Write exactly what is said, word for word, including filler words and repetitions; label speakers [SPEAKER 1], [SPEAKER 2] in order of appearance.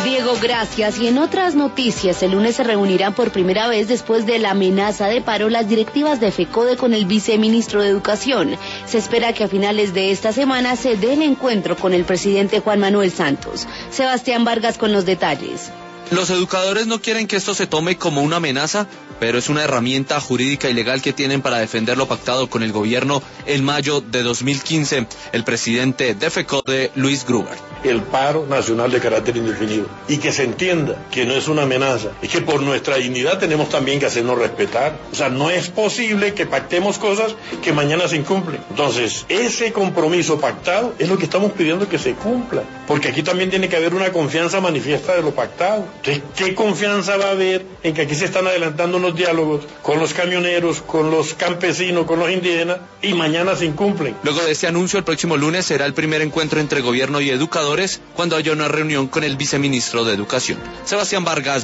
[SPEAKER 1] Diego, gracias. Y en otras noticias, el lunes se reunirán por primera vez después de la amenaza de paro las directivas de FECODE con el viceministro de Educación. Se espera que a finales de esta semana se dé el encuentro con el presidente Juan Manuel Santos. Sebastián Vargas con los detalles.
[SPEAKER 2] Los educadores no quieren que esto se tome como una amenaza, pero es una herramienta jurídica y legal que tienen para defender lo pactado con el gobierno en mayo de dos mil quince. El presidente de FECODE, Luis Gruber.
[SPEAKER 3] El paro nacional de carácter indefinido, y que se entienda que no es una amenaza, es que por nuestra dignidad tenemos también que hacernos respetar. O sea, no es posible que pactemos cosas que mañana se incumplen. Entonces, ese compromiso pactado es lo que estamos pidiendo que se cumpla, porque aquí también tiene que haber una confianza manifiesta de lo pactado. Entonces, ¿qué confianza va a haber en que aquí se están adelantando unos diálogos con los camioneros, con los campesinos, con los indígenas, y mañana se incumplen?
[SPEAKER 2] Luego de este anuncio, el próximo lunes será el primer encuentro entre gobierno y educadores cuando haya una reunión con el viceministro de Educación. Sebastián Vargas.